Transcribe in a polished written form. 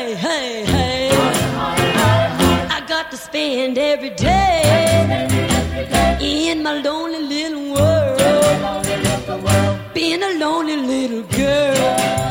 hey, hey, hey. I got to spend every day in my lonely little world, being a lonely little girl.